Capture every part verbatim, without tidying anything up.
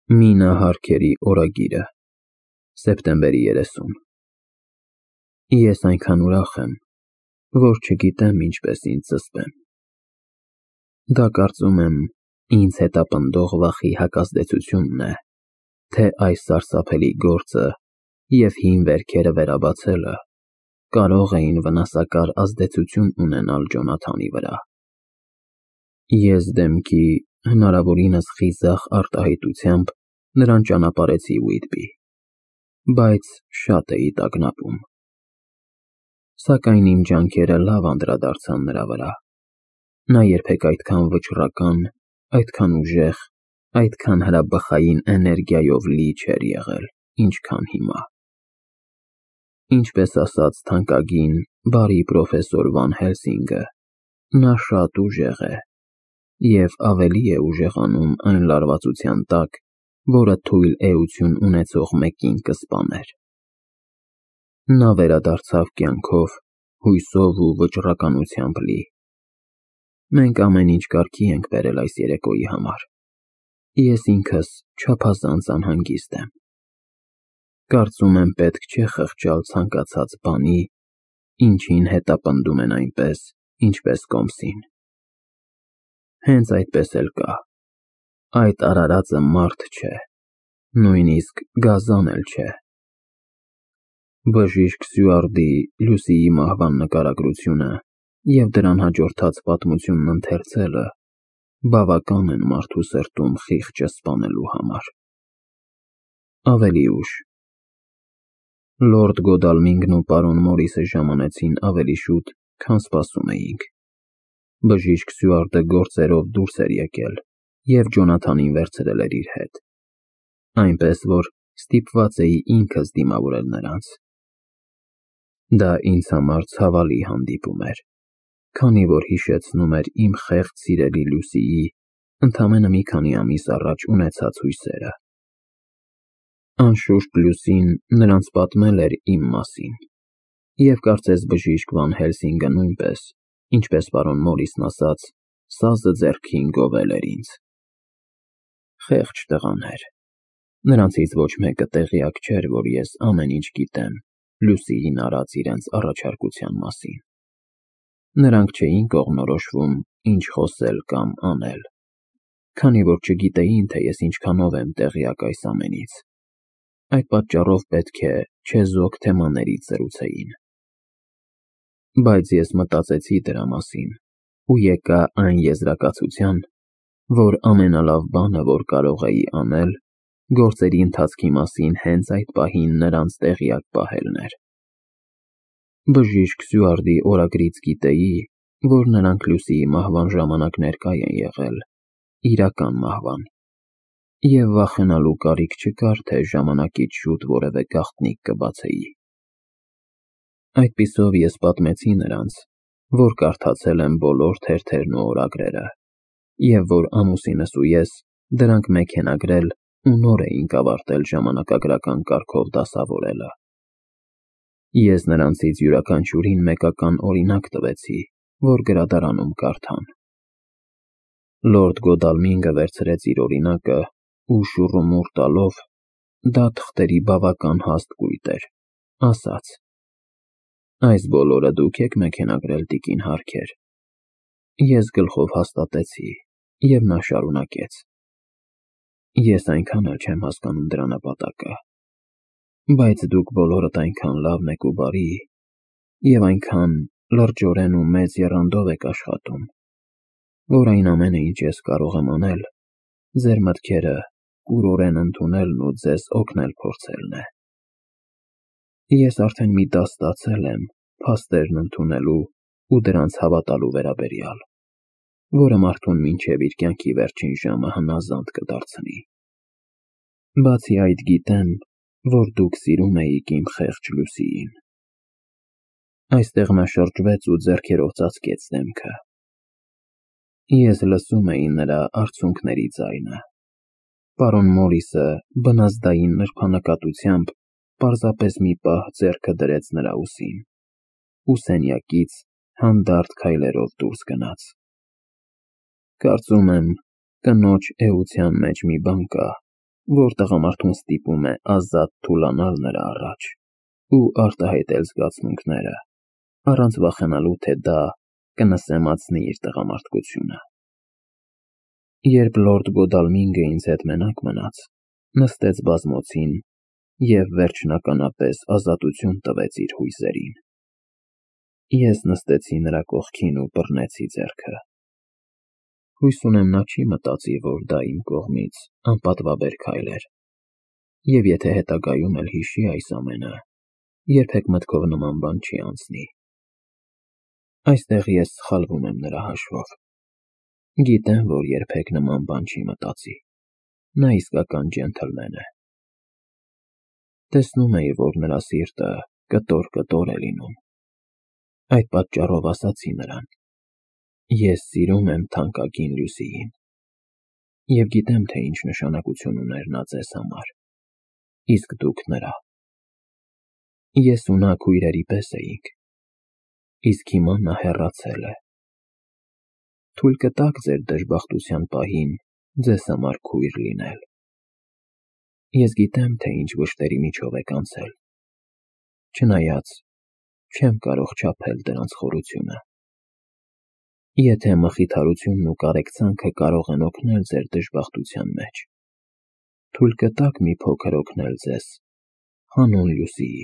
Մինա Հարքերի օրագիրը, սեպտեմբերի երեսուն։ Ես այնքան ուրախ եմ, որ չգիտեմ ինչպես ինձ զսպեմ։ Դա կարծում եմ ինձ հետապնդող վախի հակազդեցությունն է, թե այս սարսափելի գործը և հին վերքերը վերաբացելը կարող էին վնասակար ազդեցություն ունենալ Ջոնաթանի վրա։ Ես դեմքի հնարավորինս խիզախ արտահայտությամբ նրան ճանապարհեցի Ուիթբի, բայց շատ էի տագնապում։ Սակայն իմ ջանքերը լավ անդրադարձան նրա վրա։ Նա երբեք այդքան վճռական, այդքան ուժեղ, այդքան հրաբխային էներգիայով լի չէր եղել, ինչքան հիմա։ Ինչպես ասաց թանկագին, բարի պրոֆեսոր Վան Հելսինգը, նա շատ ուժեղ է և ավելի է ուժեղանում այն լարվածության տակ, որը թույլ էություն ունեցող մեկին կսպաներ։ Նա վերադարձավ կյանքով, հույսով ու վճռականությամբ լի։ Մենք ամեն ինչ կարգի ենք բերել այս երեկոյի համար։ Ես ինքս չափազանց անհանգիստ եմ։ Կարծում եմ պետք չէ խղճալ ցանկացած բանի, ինչին հետապնդում են այնպես, ինչպես կոմսին։ Հենց այդպես էլ կա։ Այդ արարածը մարդ չէ, նույնիսկ գազան էլ չէ։ Բժիշկ Սյուարտի Լուսիի մահվան նկարագրությունը և դրան հաջորդած պատմությունն ընթերցելը բավական են մարդու սրտում խիղճը սպանելու համար։ Ավելի ուշ։ Լորդ Գոդալմինգն ու պարոն Մորիսը ժամանեցին ավելի շուտ, քան սպասում էինք։ Բժիշկ Սյուարտը գործերով դուրս էր եկել և Ջոնաթանին վերցրել էր իր հետ, այնպես որ ստիպված էի ինքս դիմավորել նրանց։ Դա ինձ համար ցավալի հանդիպում էր, քանի որ հիշեցնում էր իմ խեղճ սիրելի Լուսիի ընդամենը մի քանի ամիս առաջ ունեցած հույսերը։ Անշուշտ Լուսին նրանց պատմել էր իմ մասին, և կարծես բժիշկ Վան Հելսինգը նույնպես, ինչպես պարոն Մորիսն ասաց, սազը ձեռքին գովել էր ինձ։ Խեղճ տղաներ։ Նրանցից ոչ մեկը տեղյակ չէր, որ ես ամեն ինչ գիտեմ Լուսիին արած իրենց առաջարկության մասին։ Նրանք չէին կողմնորոշվում ինչ խոսել կամ անել, քանի որ չգիտեին, թե ես ինչքանով եմ տեղյակ այս ամենից։ Այդ պատճառով պետք է չեզոք թեմաներից զրուցեին։ Բայց ես մտածեցի դրա մասին ու եկա այն եզրակացության, որ ամենալավ բանը, որ կարող էի անել, գործերի ընթացքի մասին հենց այդ պահին նրանց տեղյակ պահելն էր։ Բժիշկ Սյուարտի օրագրից գիտեի, որ նրանք Լուսիի մահվան ժամանակ ներկա են եղել, իրական մահվան, և վախենալու կարիք չկար, թե ժամանակից շուտ որևէ գաղտնիք կբացեի։ Այդպիսով ես պատմեցի նրանց, որ կարդացել եմ բոլոր թերթերն ու օրագրերը, և որ ամուսինս ու ես դրանք մեքենագրել ու նոր էինք ավարտել ժամանակագրական կարգով դասավորելը։ Ես նրանցից յուրաքանչյուրին մեկական օրինակ տվեցի, որ գրադարանում կարդան։ Լորդ Գոդալմինգը վերցրեց իր օրինակը ու շուռումուռ տալով (դա թղթերի բավական հաստ կույտ էր) ասաց. «Այս բոլորը դուք եք մեքենագրել, տիկին Հարքեր»։ Ես գլխով հաստատեցի, և նա շարունակեց. «Ես այնքան էլ չեմ հասկանում դրա նպատակը, բայց դուք բոլորդ այնքան լավն եք ու բարի, և այնքան լրջորեն ու մեծ եռանդով եք աշխատում, որ այն ամենը, ինչ ես կարող եմ անել, ձեր մտքերը կուրորեն ընդունելն ու ձեզ օգնել փորձելն է։ Ես արդեն մի դաս ստացել եմ փաստերն ընդունելու ու դրանց հավատալու վերաբերյալ, որը մարդուն մինչև իր կյանքի վերջին ժամը հնազանդ կդարձնի։ Բացի այդ գիտեմ, որ դուք սիրում էիք իմ խեղճ Լուսիին»։ Այստեղ նա շրջվեց ու ձեռքերով ծածկեց դեմքը։ Ես լսում էի նրա արցունքների ձայնը։ Պարոն Մորիսը բնազդային նրբանկատությամբ պարզապես մի պահ ձեռքը դրեց նրա ուսին ու սենյակից հանդարտ քայլերով դուրս գնաց։ Կարծում եմ, կնոջ էության մեջ մի բան կա, որ տղամարդուն ստիպում է ազատ թուլանալ նրա առաջ ու արտահայտել զգացմունքները, առանց վախենալու, թե դա կնսեմացնի իր տղամարդկությունը։ Երբ լորդ Գոդալմինգը ինձ հետ մենակ մնաց, նստեց բազմոցին և վերջնականապես ազատություն տվեց իր հույզերին։ Ես նստեցի նրա կողքին ու բռնեցի ձեռքը։ Հույս ունեմ նա չի մտածի, որ դա իմ կողմից անպատվաբեր քայլ էր, և եթե հետագայում էլ հիշի այս ամենը, երբեք մտքով նման բան չի անցնի։ Այստեղ ես սխալվում եմ նրա հաշվով։ Գիտեմ, որ երբեք նման բան չի մտածի։ Նա իսկական ջենթլմեն է։ Տեսնում էի, որ նրա սիրտը կտոր-կտոր է լինում։ Այդ պատճառով ասացի նրան. ես սիրում եմ թանկագին Լյուսիին, և գիտեմ, թե ինչ նշանակություն ուներ նա ձեզ համար, իսկ դուք նրա։ Ես ու նա քույրերի պես էինք, իսկ հիմա նա հեռացել է։ Թույլ կտաք ձեր դժբախտության պահին ձեզ համար քույր լինել։ Ես գիտեմ, թե ինչ վշտերի միջով եք անցել, չնայած չեմ կարող չափել դրանց խորությունը։ Եթե մխիթարությունն ու կարեկցանքը կարող են օգնել ձեր դժբախտության մեջ, թույլ կտաք մի փոքր օգնել ձեզ հանուն Լյուսիի։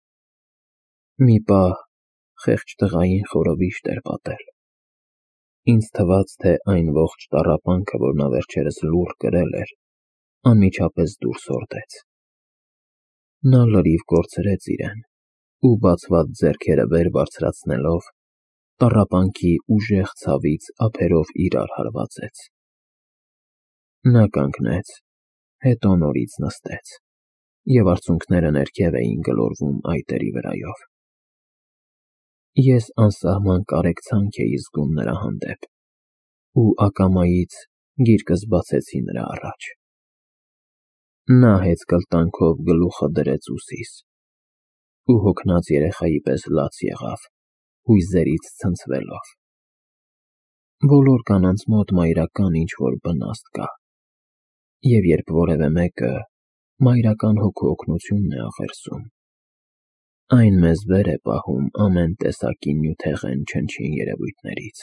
Մի պահ խեղճ տղային խորովիշտ էր պատել։ Ինձ թվաց, թե այն ողջ տառապանքը, որ նա վերջերս լուռ կրել էր, անմիջապես դուրս հորդեց։ Նա լրիվ կորցրեց իրեն ու բացված ձեռքերը վեր բարձրացնելով, տառապանքի ուժեղ ցավից ափերով իրար հարվածեց։ Նա կանգնեց, հետո նորից նստեց, և արցունքները ներքև էին գլորվում այտերի վրայով։ Ես անսահման կարեկցանք էի զգում նրա հանդեպ ու ակամայից գիրկս բացեցի նրա առաջ։ Նա հեծկլտանքով գլուխը դրեց ուսիս ու հոգնած երեխայի պես լաց եղավ, հույզերից ցնցվելով։ Բոլոր կանանց մոտ մայրական ինչ-որ բնաստ կա, և երբ որևէ մեկը մայրական հոգու օգնությունն է աղերսում, այն մեզ վեր է պահում ամեն տեսակի նյութեղեն չնչին երևույթներից։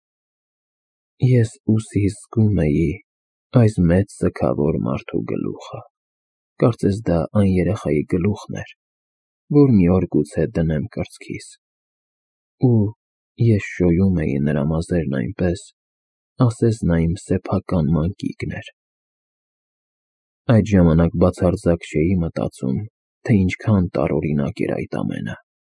Ես ուսիս զգում էի այս մեծ սգավոր մարդու գլուխը, կարծես դա այն երեխայի գլուխն էր, որ մի օր գուցե դնեմ կրծքիս, ու ես շոյում էի նրա մազերն այնպես, ասես նա իմ սեփական մանկիկն էր։ Այդ ժամանակ բացարձակ չէի մտածում, թե ինչքան տարօրինակ էր այդ ամենը։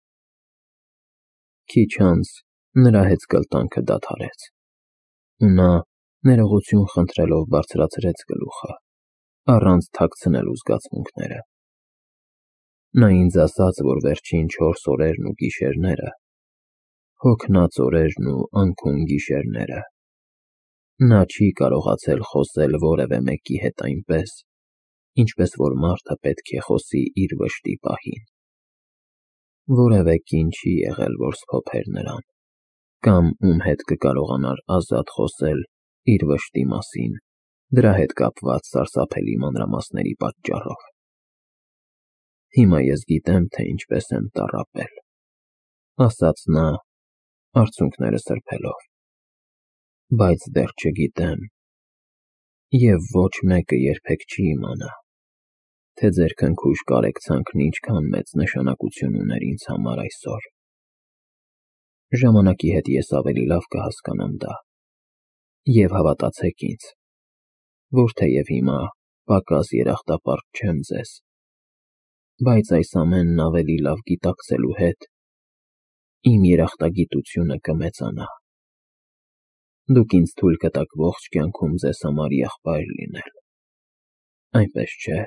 Քիչ անց նրա հեծկլտանքը դադարեց, ու նա ներողություն խնդրելով բարձրացրեց գլուխը, առանց թաքցնելու զգացմունքները։ Նա ինձ ասաց, որ վերջին չորս օրերն ու գիշերները, հոգնած օրերն ու անքուն գիշերները, նա չի կարողացել խոսել որևէ մեկի հետ այնպես, ինչպես որ մարդը պետք է խոսի իր վշտի պահին։ Որևէ կին չի եղել, որ սփոփեր նրան, կամ ում հետ կկարողանար ազատ խոսել իր վշտի մասին, դրա հետ կապված սարսափելի մանրամասների պատճառով։ Հիմա ես գիտեմ, թե ինչպես եմ տառապել, ասաց նա, արցունքները սրբելով, բայց դեռ չգիտեմ, և ոչ մեկը երբեք չի իմանա, թե ձեր քնքուշ կարեկցանքն ինչքան մեծ նշանակություն ուներ ինձ համար այսօր։ Ժամանակի հետ ես ավելի լավ կհասկանամ դա, և հավատացեք ինձ, որ թեև հիմա պակաս երախտապարտ չեմ ձեզ, բայց այս ամենն ավելի լավ գիտակցելու հետ իմ երախտագիտությունը կմեծանա։ Դուք ինձ թույլ կտաք ողջ կյանքում ձեզ համար եղբայր լինել, այնպես չէ՞։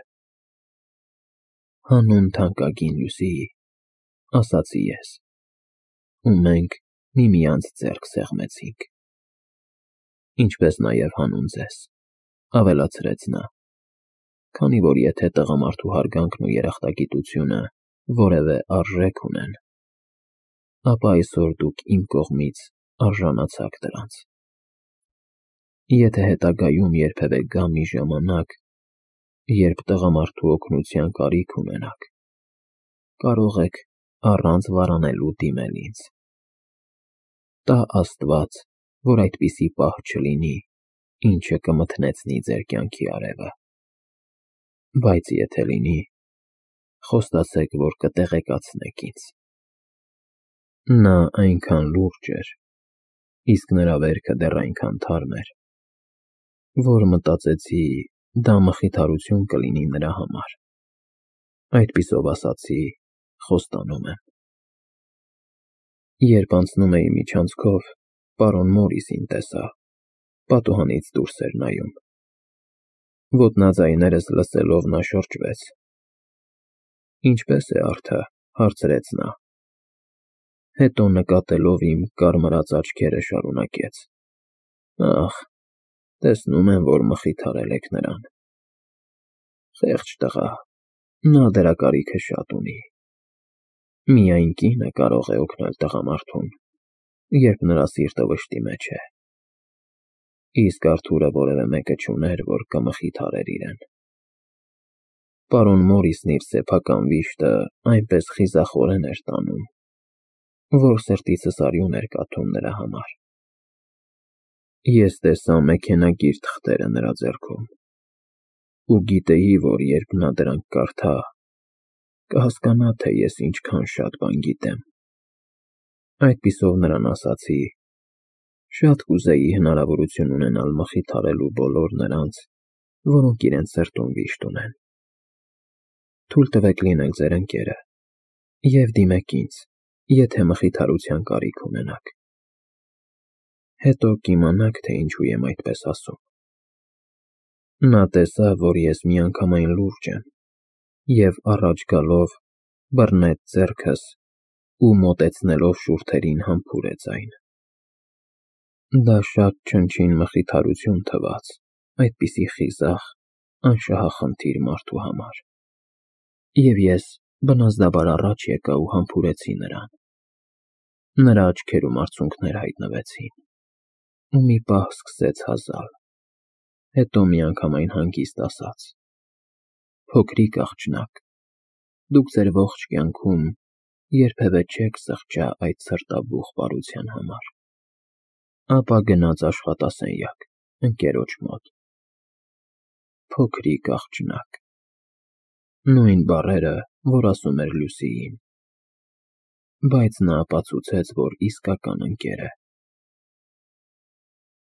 Հանուն թանկագին Լյուսիի, ասացի ես, ու մենք միմյանց ձեռք սեղմեցինք։ Ինչպես նաև հանուն ձեզ, ավելացրեց նա, քանի որ եթե տղամարդու հարգանքն ու երախտագիտությունը որևէ արժեք ունեն, ապա այսօր դուք իմ կողմից արժանացաք դրանց։ Եթե հետագայում երբևէ գա մի ժամանակ, երբ տղամարդու օգնության կարիք ունենաք, կարող եք առանց վարանելու դիմել ինձ։ Տա Աստված, որ այդպիսի պահ չլինի, ինչը կմթնեցնի ձեր կյանքի արևը։ Բայց եթե լինի, խոստացեք, որ կտեղեկացնեք ինձ։ Նա այնքան լուրջ էր, իսկ նրա վերքը դեռ այնքան թարմ էր, որ մտածեցի, դա մխիթարություն կլինի նրա համար։ Այդպիսով ասացի, խոստանում եմ։ Երբ անցնում էի միջանցքով, պարոն Մորիսին տեսա, պատուհանից դուրս էր նայում։ Ոտնաձայներս լսելով նա շրջվեց։ Ինչպե՞ս է արդը, հարցրեց նա։ Հետո նկատելով իմ կարմրած աչքերը շարունակեց. Ախ, տեսնում եմ, որ մխիթարել եք նրան։ Խեղճ տղա, նա դրա կարիքը շատ ունի։ Միայն կինը կարող է օգնել տղամարդուն, երբ նրա սիրտը վշտի մեջ է։ Իսկ Արթուրը որևէ մեկը չուներ, որ կմխիթարեր իրեն։ Պարոն Մորիսն իր սեփական վիշտը այնպես խիզախորեն էր տանում, որ սրտիցս արյուն էր կաթում նրա համար։ Ես տեսա մեքենագիր թղթերը նրա ձեռքում ու գիտեի, որ երբ նա դրանք կարդա, կհասկանա, թե ես ինչքան շատ բան գիտեմ։ Այդպիսով նրան ասացի. շատ կուզեի հնարավորություն ունենալ մխիթարելու բոլոր նրանց, որոնք իրենց սրտում վիշտ ունեն։ Թույլ տվեք լինել ձեր ընկերը և դիմեք ինձ, եթե մխիթարության կարիք ունենաք։ Հետո կիմանաք, թե ինչու եմ այդպես ասում։ Նա տեսավ, որ ես միանգամայն լուրջ եմ, և առաջ գալով բռնեց ձեռքս ու մոտեցնելով շուրթերին համբուրեց այն։ Դա շատ չնչին մխիթարություն թվաց այդպիսի խիզախ, անշահախնդիր մարդու համար, և ես բնազդաբար առաջ եկա ու համբուրեցի նրան։ Նրա աչքերում արցունքներ հայտնվեցին, ու մի պահ սկսեց հազալ, հետո միանգամայն հանգիստ ասաց. Փոքրիկ աղջնակ, դուք ձեր ողջ կյանքում երբևէ չեք զղջա այդ սրտաբուխ բարության համար։ Ապա գնաց աշխատասենյակ, ընկերոջ մոտ։ Փոքրիկ աղջնակ։ Նույն բառերը, որ ասում էր Լուսիին։ Բայց նա ապացուցեց, որ իսկական ընկեր է։